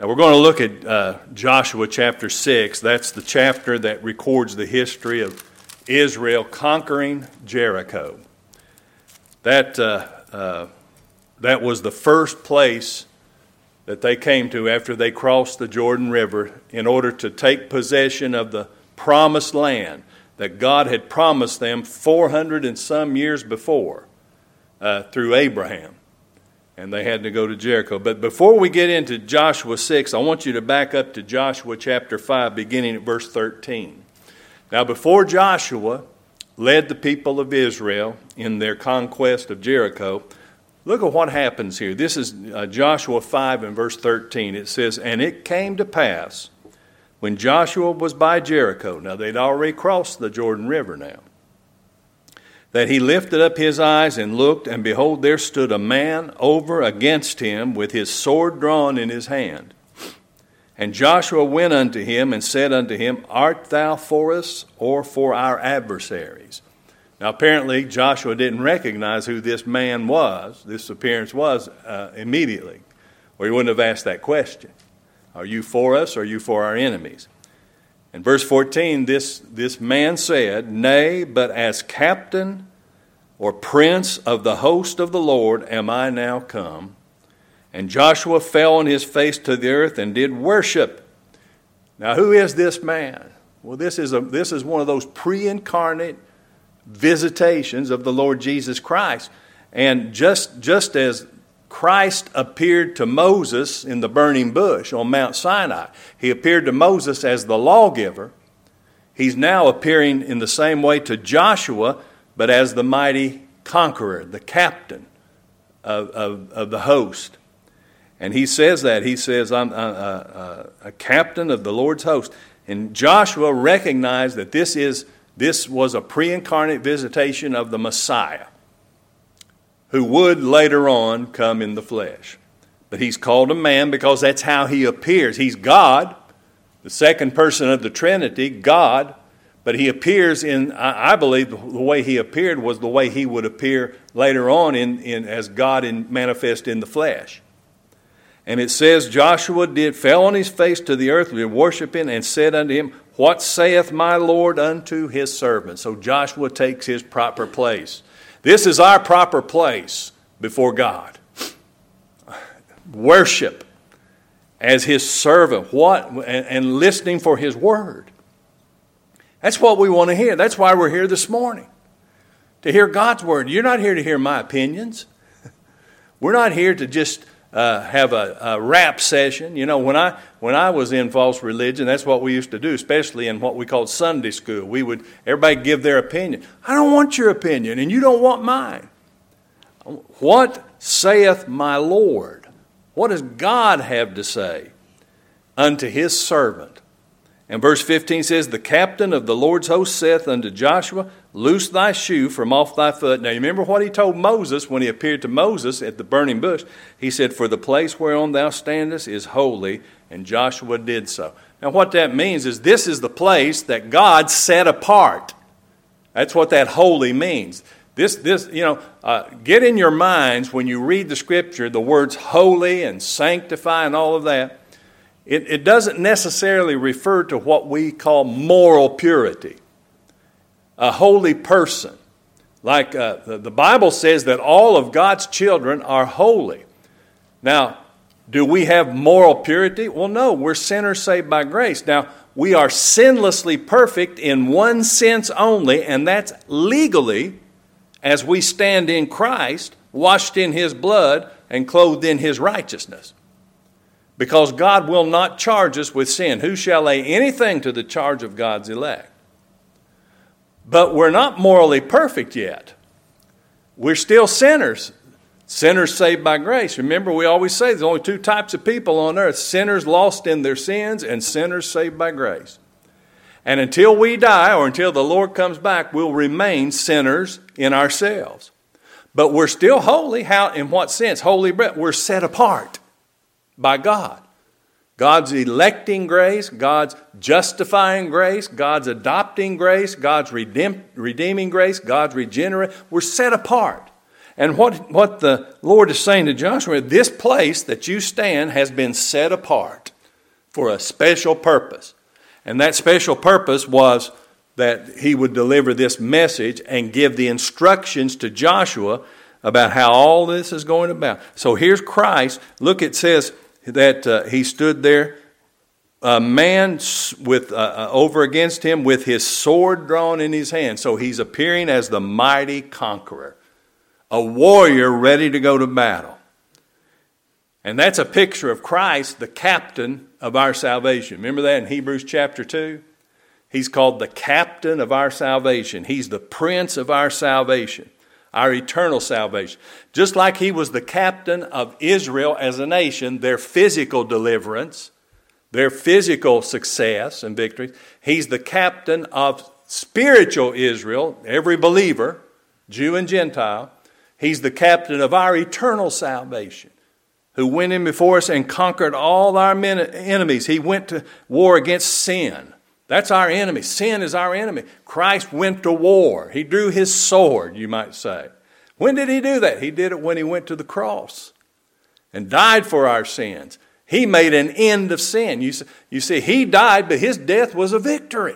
Now we're going to look at Joshua chapter 6. That's the chapter that records the history of Israel conquering Jericho. That was the first place that they came to after they crossed the Jordan River in order to take possession of the promised land that God had promised them 400 and some years before through Abraham. And they had to go to Jericho. But before we get into Joshua 6, I want you to back up to Joshua chapter 5, beginning at verse 13. Now, before Joshua led the people of Israel in their conquest of Jericho, look at what happens here. This is Joshua 5 and verse 13. It says, "And it came to pass, when Joshua was by Jericho," now they'd already crossed the Jordan River now, "that he lifted up his eyes and looked, and behold, there stood a man over against him with his sword drawn in his hand. And Joshua went unto him and said unto him, Art thou for us or for our adversaries?" Now apparently Joshua didn't recognize who this man was, this appearance was immediately, or he wouldn't have asked that question. Are you for us or are you for our enemies? In verse 14, this man said, "Nay, but as captain or prince of the host of the Lord am I now come." And Joshua fell on his face to the earth and did worship. Now who is this man? Well, this is one of those pre-incarnate visitations of the Lord Jesus Christ. And just as Christ appeared to Moses in the burning bush on Mount Sinai, he appeared to Moses as the lawgiver. He's now appearing in the same way to Joshua, but as the mighty conqueror, the captain of the host. And he says that. He says, "I'm a captain of the Lord's host." And Joshua recognized that this was a pre-incarnate visitation of the Messiah, who would later on come in the flesh. But he's called a man because that's how he appears. He's God, the second person of the Trinity, God, but he appears in, I believe the way he appeared was the way he would appear later on in as God manifest in the flesh. And it says, Joshua fell on his face to the earth, worshiping, and said unto him, "What saith my Lord unto his servant?" So Joshua takes his proper place. This is our proper place before God. Worship as his servant, and listening for his word. That's what we want to hear. That's why we're here this morning, to hear God's word. You're not here to hear my opinions. We're not here to just have a rap session. You know, when I was in false religion, that's what we used to do, especially in what we called Sunday school. Everybody give their opinion. I don't want your opinion, and you don't want mine. What saith my Lord? What does God have to say unto his servant? And verse 15 says, "The captain of the Lord's host saith unto Joshua, Loose thy shoe from off thy foot." Now you remember what he told Moses when he appeared to Moses at the burning bush. He said, "For the place whereon thou standest is holy," and Joshua did so. Now what that means is this is the place that God set apart. That's what that holy means. Get in your minds when you read the scripture, the words holy and sanctify and all of that. It doesn't necessarily refer to what we call moral purity. A holy person. Like the Bible says that all of God's children are holy. Now, do we have moral purity? Well, no, we're sinners saved by grace. Now, we are sinlessly perfect in one sense only, and that's legally, as we stand in Christ, washed in his blood, and clothed in his righteousness. Because God will not charge us with sin. Who shall lay anything to the charge of God's elect? But we're not morally perfect yet. We're still sinners. Sinners saved by grace. Remember, we always say there's only two types of people on earth. Sinners lost in their sins and sinners saved by grace. And until we die or until the Lord comes back, we'll remain sinners in ourselves. But we're still holy. How? In what sense? Holy, we're set apart by God. God's electing grace, God's justifying grace, God's adopting grace, God's redeeming grace, God's regenerating. We're set apart. And what the Lord is saying to Joshua, this place that you stand has been set apart. for a special purpose. And that special purpose was that he would deliver this message and give the instructions to Joshua about how all this is going about. So here's Christ. Look, it says that he stood there, a man with over against him with his sword drawn in his hand. So he's appearing as the mighty conqueror, a warrior ready to go to battle. And that's a picture of Christ, the captain of our salvation. Remember that in Hebrews chapter 2? He's called the captain of our salvation. He's the prince of our salvation, our eternal salvation. Just like he was the captain of Israel as a nation, their physical deliverance, their physical success and victory. He's the captain of spiritual Israel, every believer, Jew and Gentile. He's the captain of our eternal salvation, who went in before us and conquered all our enemies. He went to war against sin. That's our enemy. Sin is our enemy. Christ went to war. He drew his sword, you might say. When did he do that? He did it when he went to the cross and died for our sins. He made an end of sin. You see, he died, but his death was a victory.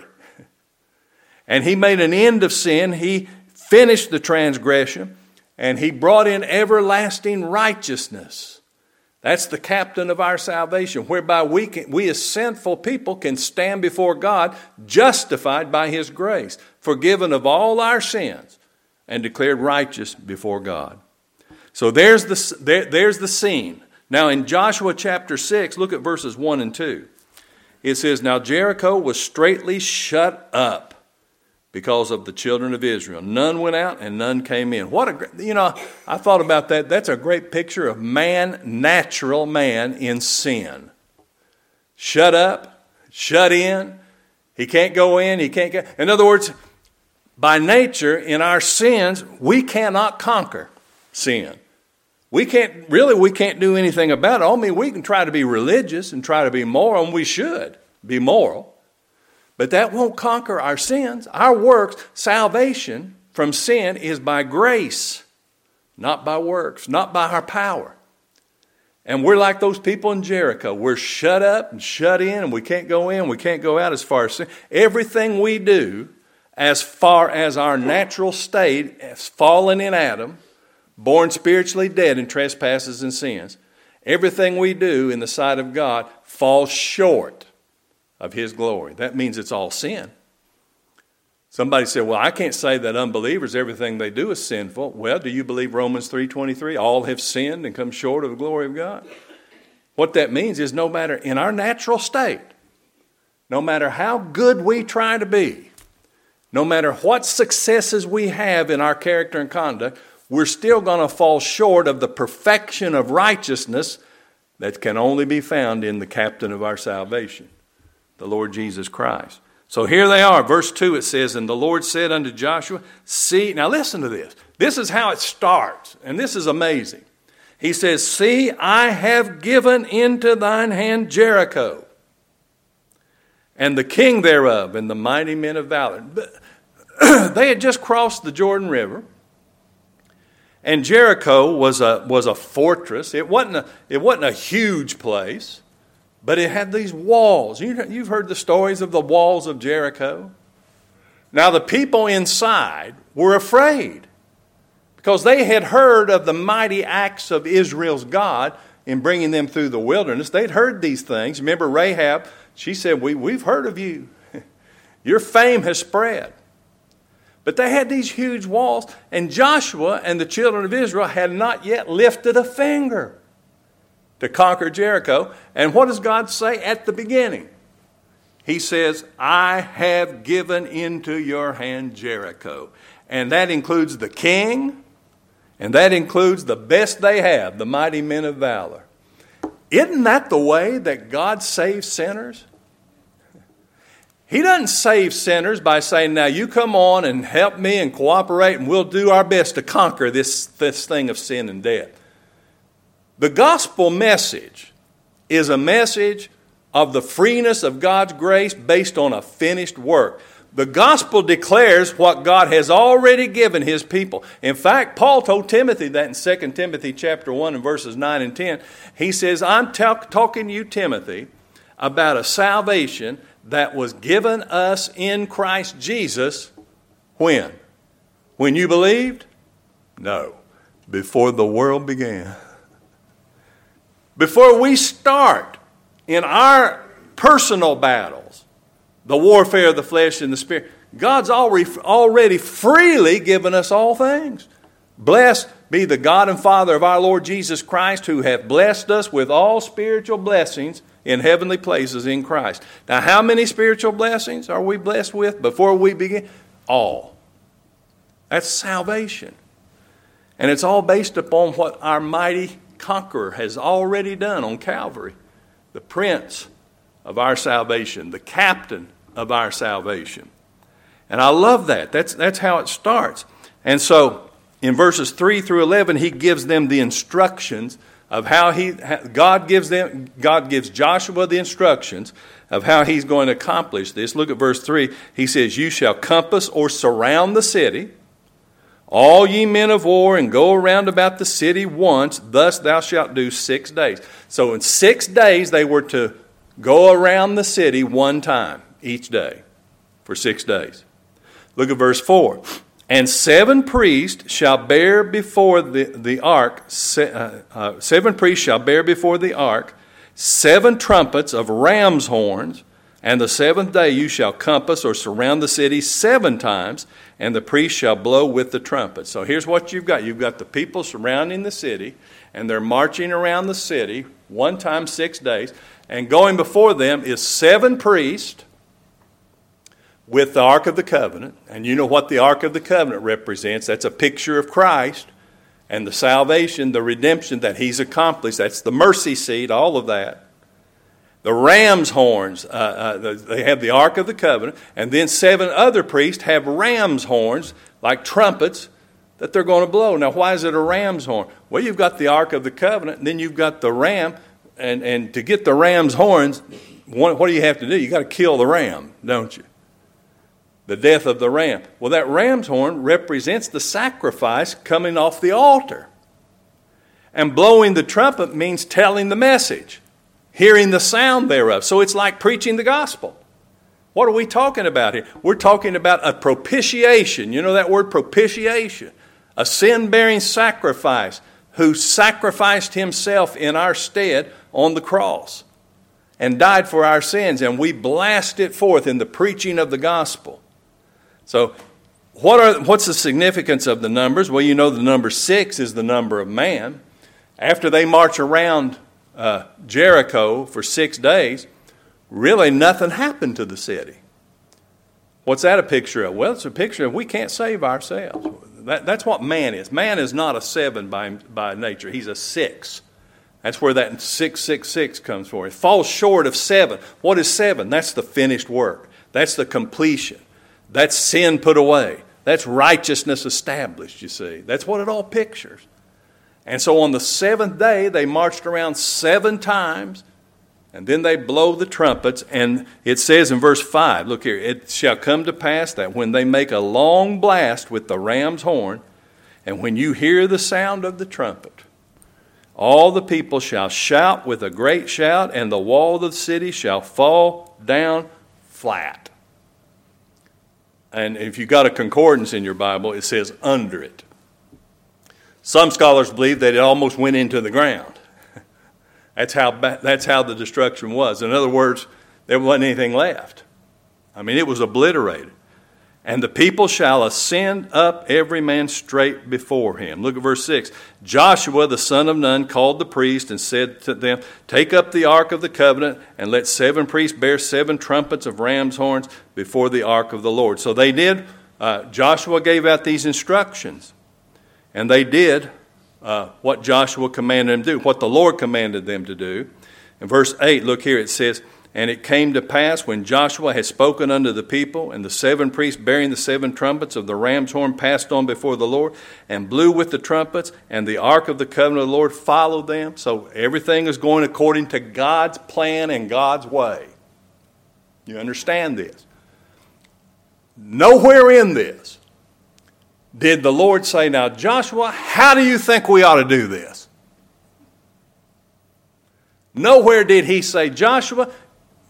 And he made an end of sin. He finished the transgression, and he brought in everlasting righteousness. That's the captain of our salvation, whereby we as sinful people can stand before God justified by his grace, forgiven of all our sins, and declared righteous before God. So there's the scene. Now in Joshua chapter 6, look at verses 1 and 2. It says, "Now Jericho was straitly shut up because of the children of Israel. None went out and none came in." I thought about that. That's a great picture of man, natural man in sin. Shut up, shut in. He can't go in, he can't get. In other words, by nature, in our sins, we cannot conquer sin. We can't do anything about it. I mean, we can try to be religious and try to be moral, and we should be moral. But that won't conquer our sins. Our works, salvation from sin is by grace, not by works, not by our power. And we're like those people in Jericho. We're shut up and shut in, we can't go in, we can't go out as far as sin. Everything we do, as far as our natural state, as fallen in Adam, born spiritually dead in trespasses and sins, everything we do in the sight of God falls short of his glory. That means it's all sin. Somebody said, well, I can't say that unbelievers, everything they do is sinful. Well, do you believe Romans 3:23? All have sinned and come short of the glory of God. What that means is no matter in our natural state, no matter how good we try to be, no matter what successes we have in our character and conduct, we're still going to fall short of the perfection of righteousness that can only be found in the captain of our salvation, the Lord Jesus Christ. So here they are. Verse 2 it says, "And the Lord said unto Joshua, see," now listen to this. This is how it starts, and this is amazing. He says, "See, I have given into thine hand Jericho, and the king thereof, and the mighty men of valor." They had just crossed the Jordan River, and Jericho was a fortress. It wasn't a huge place. But it had these walls. You've heard the stories of the walls of Jericho. Now the people inside were afraid because they had heard of the mighty acts of Israel's God in bringing them through the wilderness. They'd heard these things. Remember Rahab? She said, we've heard of you. Your fame has spread. But they had these huge walls, and Joshua and the children of Israel had not yet lifted a finger to conquer Jericho. And what does God say at the beginning? He says, "I have given into your hand Jericho." And that includes the king, and that includes the best they have, the mighty men of valor. Isn't that the way that God saves sinners? He doesn't save sinners by saying, now you come on and help me and cooperate and we'll do our best to conquer this thing of sin and death. The gospel message is a message of the freeness of God's grace based on a finished work. The gospel declares what God has already given his people. In fact, Paul told Timothy that in 2 Timothy chapter 1 and verses 9 and 10. He says, "I'm talking to you, Timothy, about a salvation that was given us in Christ Jesus when? When you believed? No. Before the world began. Before we start in our personal battles, the warfare of the flesh and the spirit, God's already freely given us all things. Blessed be the God and Father of our Lord Jesus Christ, who hath blessed us with all spiritual blessings in heavenly places in Christ. Now, how many spiritual blessings are we blessed with before we begin? All. That's salvation. And it's all based upon what our mighty conqueror has already done on Calvary. The Prince of our salvation, the Captain of our salvation. And I love that. That's how it starts. And so, in verses 3 through 11, he gives them the instructions of how God gives Joshua the instructions of how he's going to accomplish this. Look at verse 3. He says, "You shall compass or surround the city, all ye men of war, and go around about the city once. Thus thou shalt do 6 days." So in 6 days they were to go around the city one time each day for 6 days. Look at verse 4. "And 7 priests shall bear before the ark, 7 priests shall bear before the ark 7 trumpets of ram's horns, and the 7th day you shall compass or surround the city 7 times, and the priest shall blow with the trumpet." So here's what you've got. You've got the people surrounding the city, and they're marching around the city one time 6 days, and going before them is 7 priests with the Ark of the Covenant. And you know what the Ark of the Covenant represents. That's a picture of Christ and the salvation, the redemption that he's accomplished. That's the mercy seat, all of that. The ram's horns, they have the Ark of the Covenant, and then 7 other priests have ram's horns, like trumpets, that they're going to blow. Now, why is it a ram's horn? Well, you've got the Ark of the Covenant, and then you've got the ram, and to get the ram's horns, what do you have to do? You've got to kill the ram, don't you? The death of the ram. Well, that ram's horn represents the sacrifice coming off the altar. And blowing the trumpet means telling the message, hearing the sound thereof. So it's like preaching the gospel. What are we talking about here? We're talking about a propitiation. You know that word, propitiation? A sin-bearing sacrifice who sacrificed himself in our stead on the cross and died for our sins. And we blast it forth in the preaching of the gospel. So what's the significance of the numbers? Well, you know the number 6 is the number of man. After they march around Jericho for 6 days, really nothing happened to the city. What's that a picture of? Well, it's a picture of we can't save ourselves. That's what man is. Man is not a 7 by nature. He's a 6. That's where that 666 comes from. It falls short of 7. What is 7? That's the finished work. That's the completion. That's sin put away. That's righteousness established, you see. That's what it all pictures. And so on the 7th day, they marched around 7 times, and then they blow the trumpets. And it says in verse 5, look here, "It shall come to pass that when they make a long blast with the ram's horn, and when you hear the sound of the trumpet, all the people shall shout with a great shout, and the wall of the city shall fall down flat." And if you've got a concordance in your Bible, it says under it. Some scholars believe that it almost went into the ground. That's how the destruction was. In other words, there wasn't anything left. I mean, it was obliterated. "And the people shall ascend up every man straight before him." Look at verse 6. "Joshua the son of Nun called the priest and said to them, Take up the ark of the covenant, and let 7 priests bear 7 trumpets of ram's horns before the ark of the Lord." So they did. Joshua gave out these instructions. And they did what Joshua commanded them to do, what the Lord commanded them to do. In verse 8, look here, it says, "And it came to pass when Joshua had spoken unto the people, and the 7 priests bearing the 7 trumpets of the ram's horn passed on before the Lord, and blew with the trumpets, and the ark of the covenant of the Lord followed them." So everything is going according to God's plan and God's way. You understand this? Nowhere in this did the Lord say, "Now, Joshua, how do you think we ought to do this?" Nowhere did he say, "Joshua,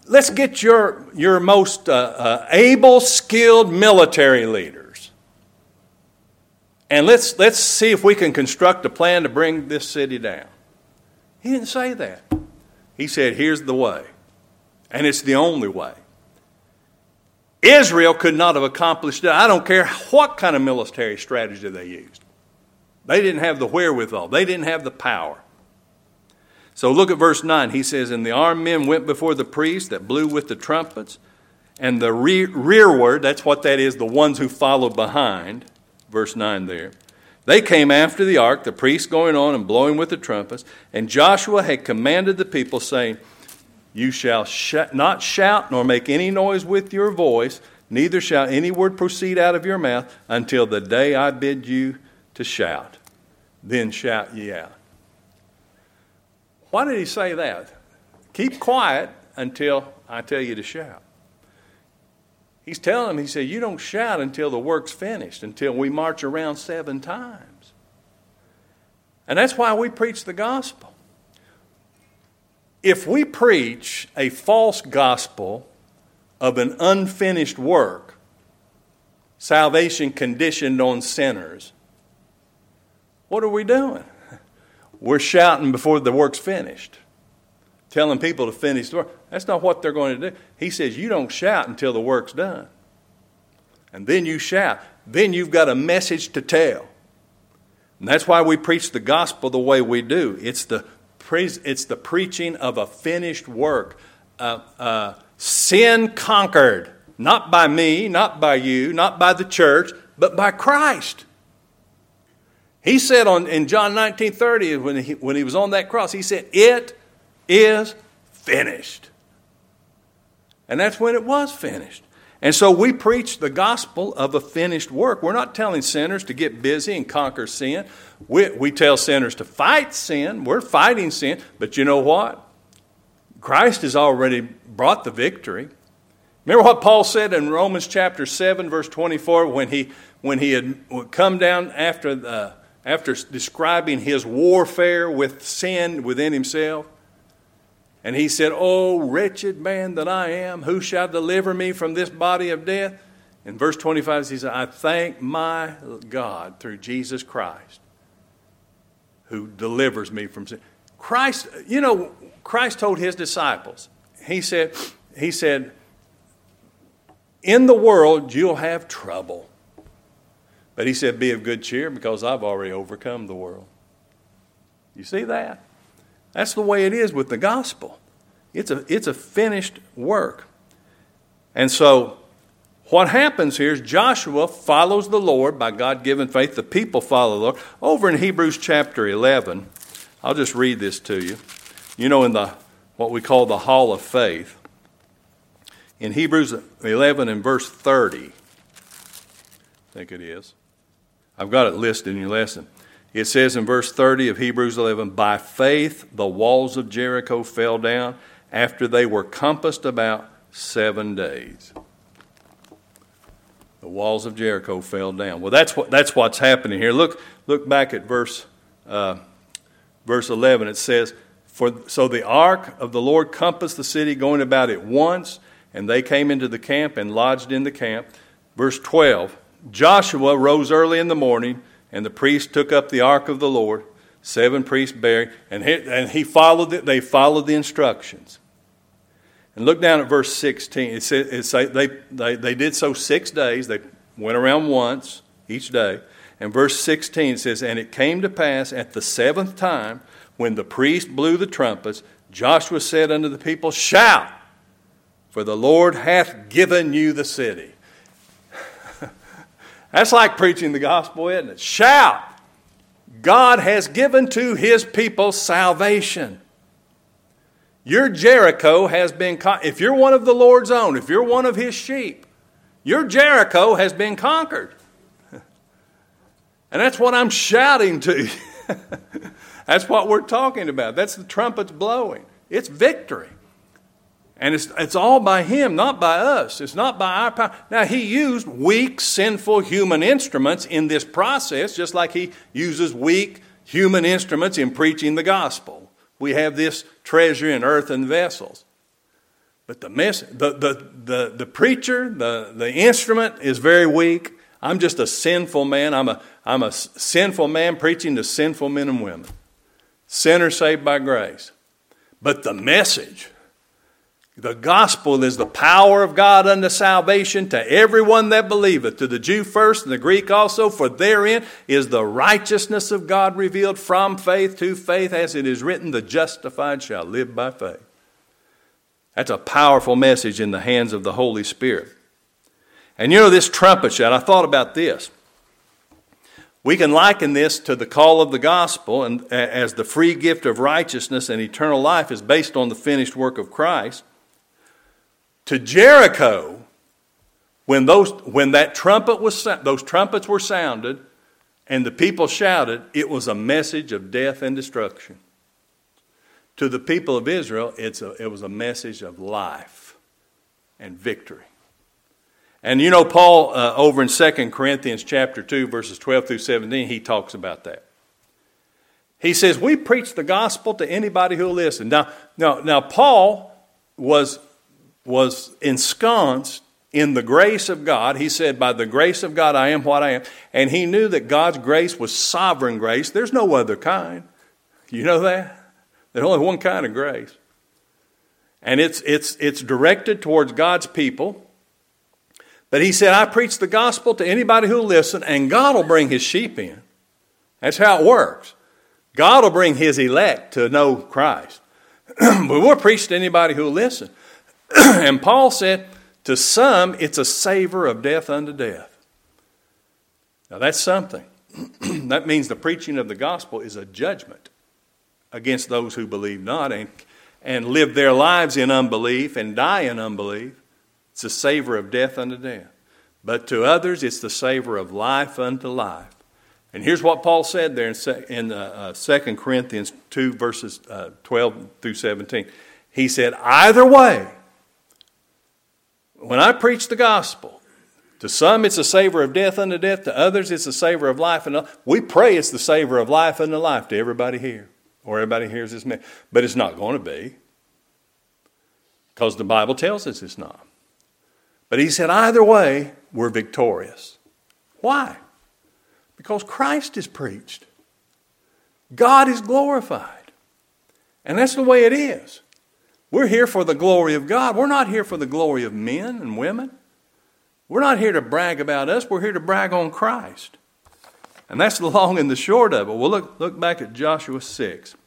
let's get your most able, skilled military leaders. And let's see if we can construct a plan to bring this city down. He didn't say that. He said, here's the way. And it's the only way. Israel could not have accomplished it. I don't care what kind of military strategy they used. They didn't have the wherewithal. They didn't have the power. So look at verse 9. He says, and the armed men went before the priests that blew with the trumpets, and the rearward, that's what that is, the ones who followed behind, verse 9 there. They came after the ark, the priests going on and blowing with the trumpets, and Joshua had commanded the people, saying, you shall not shout nor make any noise with your voice, neither shall any word proceed out of your mouth until the day I bid you to shout. Then shout ye out. Why did he say that? Keep quiet until I tell you to shout. He's telling them, he said, you don't shout until the work's finished, until we march around 7 times. And that's why we preach the gospel. If we preach a false gospel of an unfinished work, salvation conditioned on sinners, what are we doing? We're shouting before the work's finished, telling people to finish the work. That's not what they're going to do. He says you don't shout until the work's done. And then you shout. Then you've got a message to tell. And that's why we preach the gospel the way we do. It's the preaching of a finished work. Sin conquered, not by me, not by you, not by the church, but by Christ. He said in John 19:30, when he was on that cross, he said, it is finished. And that's when it was finished. And so we preach the gospel of a finished work. We're not telling sinners to get busy and conquer sin. We tell sinners to fight sin. We're fighting sin. But you know what? Christ has already brought the victory. Remember what Paul said in Romans chapter 7, verse 24, when he had come down after describing his warfare with sin within himself. And he said, oh, wretched man that I am, who shall deliver me from this body of death? In verse 25, he said, I thank my God through Jesus Christ, who delivers me from sin. Christ told his disciples, he said, in the world you'll have trouble. But he said, be of good cheer because I've already overcome the world. You see that? That's the way it is with the gospel. It's a finished work. And so what happens here is Joshua follows the Lord by God-given faith. The people follow the Lord. Over in Hebrews chapter 11, I'll just read this to you. You know, in what we call the Hall of Faith. In Hebrews 11 and verse 30, I think it is. I've got it listed in your lesson. It says in verse 30 of Hebrews 11, by faith the walls of Jericho fell down after they were compassed about 7 days. The walls of Jericho fell down. Well, that's what's happening here. Look back at verse 11. It says, so the ark of the Lord compassed the city, going about it once, and they came into the camp and lodged in the camp. Verse 12, Joshua rose early in the morning, and the priests took up the ark of the Lord, 7 priests bearing, and they followed the instructions. And look down at verse 16. It says they did so 6 days. They went around once each day. And verse 16 says, and it came to pass at the 7th time, when the priest blew the trumpets, Joshua said unto the people, shout, for the Lord hath given you the city. That's like preaching the gospel, isn't it? Shout! God has given to his people salvation. Your Jericho has been if you're one of the Lord's own, if you're one of his sheep, your Jericho has been conquered. And that's what I'm shouting to you. That's what we're talking about. That's the trumpets blowing. It's victory. And it's all by him, not by us. It's not by our power. Now, he used weak, sinful human instruments in this process, just like he uses weak human instruments in preaching the gospel. We have this treasure in earthen vessels. But the preacher, the instrument is very weak. I'm just a sinful man. I'm a sinful man preaching to sinful men and women. Sinners saved by grace. But the message, the gospel is the power of God unto salvation to everyone that believeth, to the Jew first and the Greek also, for therein is the righteousness of God revealed from faith to faith, as it is written, the justified shall live by faith. That's a powerful message in the hands of the Holy Spirit. And you know, this trumpet shout, I thought about this. We can liken this to the call of the gospel, and as the free gift of righteousness and eternal life is based on the finished work of Christ. To Jericho, when those trumpets were sounded and the people shouted, it was a message of death and destruction. To the people of Israel, it was a message of life and victory. And you know, Paul, over in 2 Corinthians chapter 2, verses 12 through 17, he talks about that. He says, we preach the gospel to anybody who will listen. Now Paul was ensconced in the grace of God. He said, by the grace of God, I am what I am. And he knew that God's grace was sovereign grace. There's no other kind. You know that? There's only one kind of grace. And it's directed towards God's people. But he said, I preach the gospel to anybody who will listen, and God will bring his sheep in. That's how it works. God will bring his elect to know Christ. But we'll preach to anybody who will listen. And Paul said, to some, it's a savor of death unto death. Now that's something. That means the preaching of the gospel is a judgment against those who believe not and live their lives in unbelief and die in unbelief. It's a savor of death unto death. But to others, it's the savor of life unto life. And here's what Paul said there in 2 Corinthians 2, verses 12 through 17. He said, either way, when I preach the gospel, to some it's a savor of death unto death, to others it's a savor of life unto life. We pray it's the savor of life unto life to everybody here, or everybody hears this message. But it's not going to be, because the Bible tells us it's not. But he said, either way, we're victorious. Why? Because Christ is preached. God is glorified. And that's the way it is. We're here for the glory of God. We're not here for the glory of men and women. We're not here to brag about us. We're here to brag on Christ. And that's the long and the short of it. Well, look back at Joshua 6.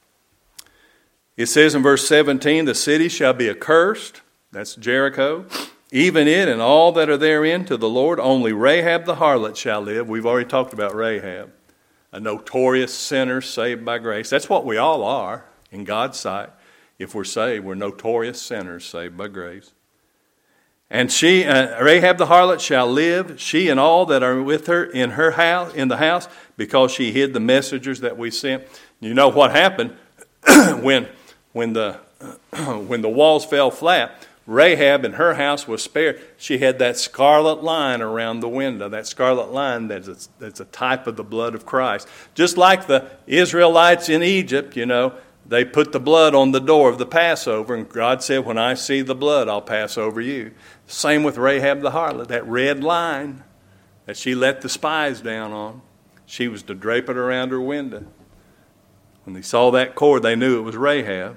It says in verse 17, the city shall be accursed. That's Jericho. Even it and all that are therein to the Lord. Only Rahab the harlot shall live. We've already talked about Rahab. A notorious sinner saved by grace. That's what we all are in God's sight. If we're saved, we're notorious sinners saved by grace. And she, Rahab the harlot, shall live, she and all that are with her in the house, because she hid the messengers that we sent. You know what happened when the walls fell flat? Rahab in her house was spared. She had that scarlet line around the window. That scarlet line that's a type of the blood of Christ. Just like the Israelites in Egypt, you know, they put the blood on the door of the Passover, and God said, when I see the blood, I'll pass over you. Same with Rahab the harlot, that red line that she let the spies down on. She was to drape it around her window. When they saw that cord, they knew it was Rahab.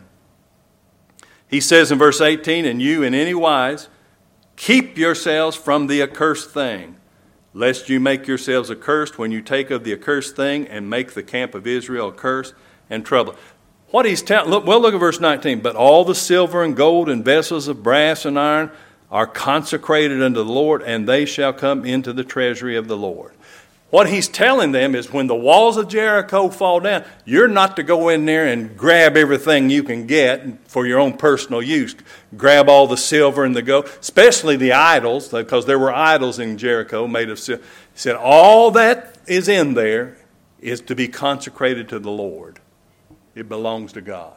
He says in verse 18, and you in any wise keep yourselves from the accursed thing, lest you make yourselves accursed when you take of the accursed thing and make the camp of Israel accursed and trouble. What he's telling, look at verse 19. But all the silver and gold and vessels of brass and iron are consecrated unto the Lord, and they shall come into the treasury of the Lord. What he's telling them is when the walls of Jericho fall down, you're not to go in there and grab everything you can get for your own personal use. Grab all the silver and the gold, especially the idols, because there were idols in Jericho made of silver. He said all that is in there is to be consecrated to the Lord. It belongs to God.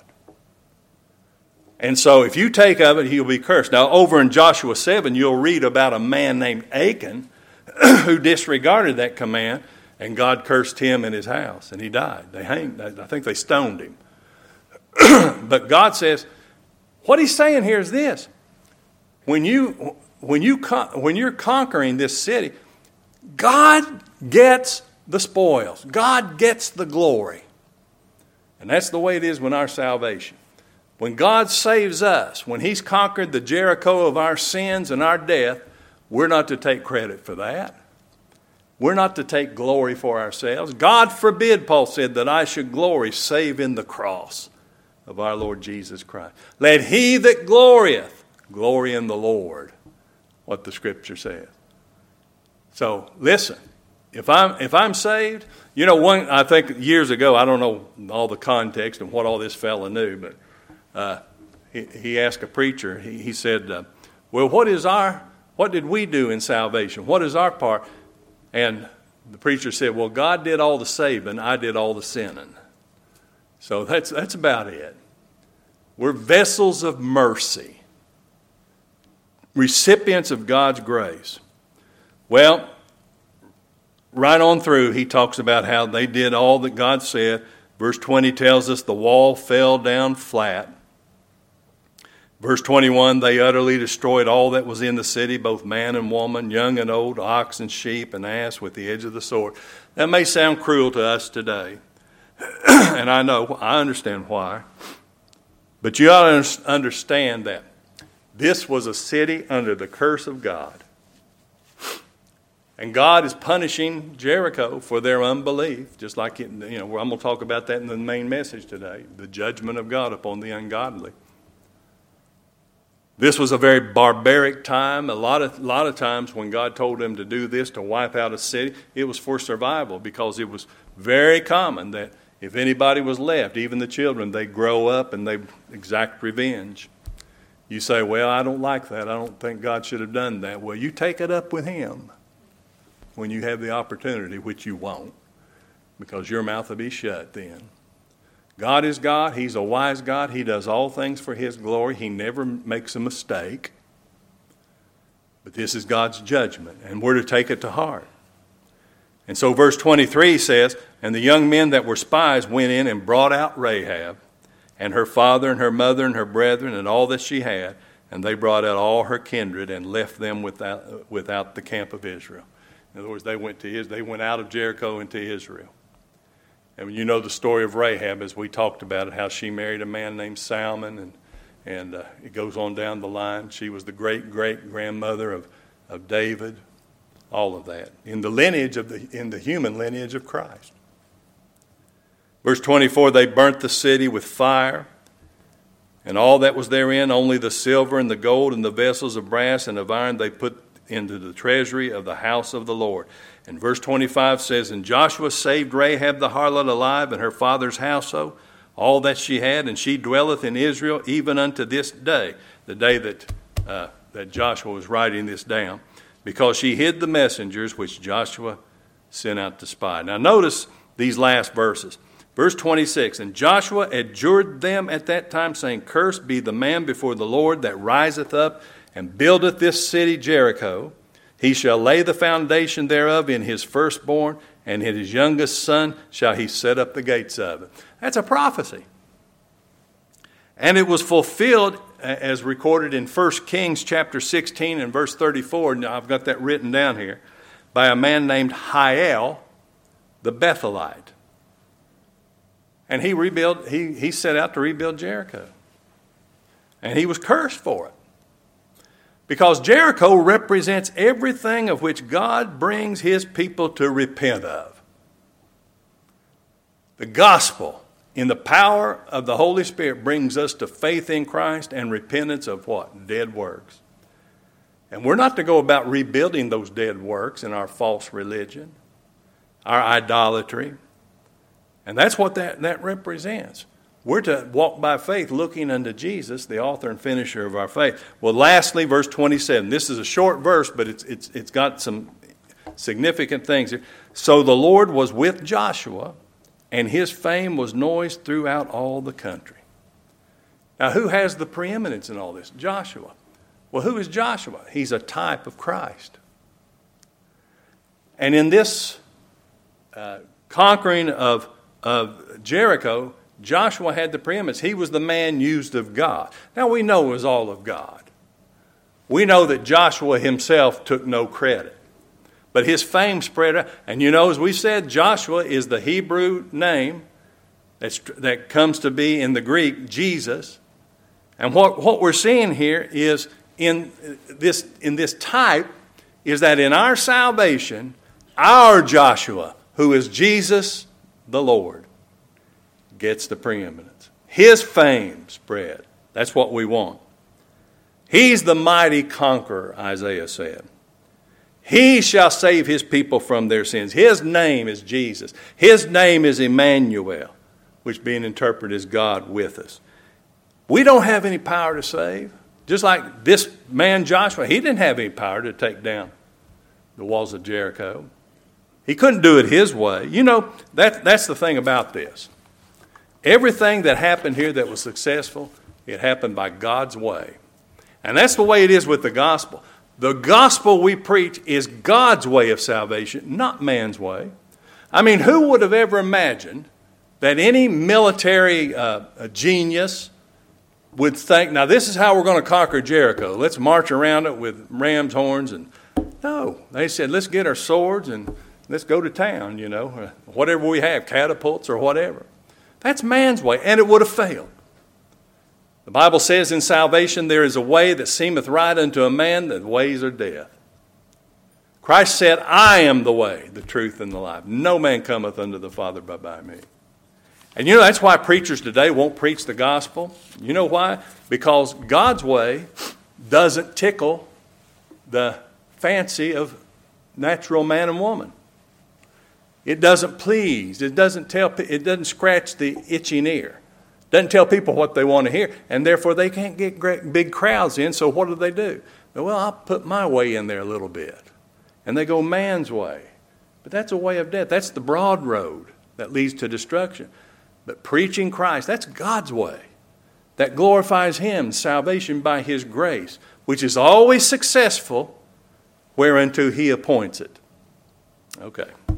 And so if you take of it, he'll be cursed. Now over in Joshua 7, you'll read about a man named Achan who disregarded that command, and God cursed him and his house, and he died. They hanged. I think they stoned him. But God says, what he's saying here is this. when you're conquering this city, God gets the spoils. God gets the glory. And that's the way it is with our salvation. When God saves us, when He's conquered the Jericho of our sins and our death, we're not to take credit for that. We're not to take glory for ourselves. God forbid, Paul said, that I should glory save in the cross of our Lord Jesus Christ. Let he that glorieth glory in the Lord, what the Scripture says. So listen, if I'm saved, I think years ago, I don't know all the context and what all this fella knew, but he asked a preacher. He said, "Well, what did we do in salvation? What is our part?" And the preacher said, "Well, God did all the saving, I did all the sinning." So that's about it. We're vessels of mercy, recipients of God's grace. Well, right on through, he talks about how they did all that God said. Verse 20 tells us the wall fell down flat. Verse 21, they utterly destroyed all that was in the city, both man and woman, young and old, ox and sheep and ass with the edge of the sword. That may sound cruel to us today, and I understand why. But you ought to understand that this was a city under the curse of God. And God is punishing Jericho for their unbelief, just like I'm going to talk about that in the main message today, the judgment of God upon the ungodly. This was a very barbaric time. A lot of times when God told them to do this, to wipe out a city, it was for survival, because it was very common that if anybody was left, even the children, they grow up and they exact revenge. You say, "Well, I don't like that. I don't think God should have done that." Well, you take it up with Him when you have the opportunity, which you won't, because your mouth will be shut then. God is God. He's a wise God. He does all things for His glory. He never makes a mistake. But this is God's judgment, and we're to take it to heart. And so verse 23 says, "And the young men that were spies went in and brought out Rahab, and her father and her mother and her brethren and all that she had, and they brought out all her kindred and left them without the camp of Israel." In other words, they went out of Jericho into Israel. And you know the story of Rahab, as we talked about it, how she married a man named Salmon, and it goes on down the line. She was the great-great-grandmother of David, all of that, in the human lineage of Christ. Verse 24, they burnt the city with fire, and all that was therein, only the silver and the gold and the vessels of brass and of iron they put into the treasury of the house of the Lord. And verse 25 says, "And Joshua saved Rahab the harlot alive, and her father's household, all that she had, and she dwelleth in Israel even unto this day," the day that Joshua was writing this down, "because she hid the messengers which Joshua sent out to spy." Now notice these last verses. Verse 26, "And Joshua adjured them at that time, saying, Cursed be the man before the Lord that riseth up and buildeth this city Jericho. He shall lay the foundation thereof in his firstborn, and in his youngest son shall he set up the gates of it." That's a prophecy. And it was fulfilled as recorded in 1 Kings chapter 16 and verse 34. Now I've got that written down here. By a man named Hiel the Bethelite. And he set out to rebuild Jericho. And he was cursed for it. Because Jericho represents everything of which God brings His people to repent of. The gospel, in the power of the Holy Spirit, brings us to faith in Christ and repentance of what? Dead works. And we're not to go about rebuilding those dead works in our false religion, our idolatry. And that's what that represents. We're to walk by faith, looking unto Jesus, the author and finisher of our faith. Well, lastly, verse 27. This is a short verse, but it's got some significant things here. "So the Lord was with Joshua, and his fame was noised throughout all the country." Now, who has the preeminence in all this? Joshua. Well, who is Joshua? He's a type of Christ. And in this conquering of Jericho, Joshua had the preeminence. He was the man used of God. Now we know it was all of God. We know that Joshua himself took no credit. But his fame spread out. And as we said, Joshua is the Hebrew name that comes to be in the Greek, Jesus. And what we're seeing here is in this type is that in our salvation, our Joshua, who is Jesus the Lord, gets the preeminence. His fame spread. That's what we want. He's the mighty conqueror, Isaiah said. He shall save his people from their sins. His name is Jesus. His name is Emmanuel, which being interpreted as God with us. We don't have any power to save. Just like this man Joshua, he didn't have any power to take down the walls of Jericho. He couldn't do it his way. That's the thing about this. Everything that happened here that was successful, it happened by God's way. And that's the way it is with the gospel. The gospel we preach is God's way of salvation, not man's way. I mean, who would have ever imagined that any military genius would think, now this is how we're going to conquer Jericho. Let's march around it with ram's horns. No, they said, let's get our swords and let's go to town, whatever we have, catapults or whatever. That's man's way, and it would have failed. The Bible says in salvation there is a way that seemeth right unto a man, that ways are death. Christ said, I am the way, the truth, and the life. No man cometh unto the Father but by me. And that's why preachers today won't preach the gospel. You know why? Because God's way doesn't tickle the fancy of natural man and woman. It doesn't please. It doesn't scratch the itching ear. Doesn't tell people what they want to hear, and therefore they can't get big crowds in, so what do? Well, I'll put my way in there a little bit. And they go man's way. But that's a way of death. That's the broad road that leads to destruction. But preaching Christ, that's God's way. That glorifies Him, salvation by His grace, which is always successful whereunto He appoints it. Okay.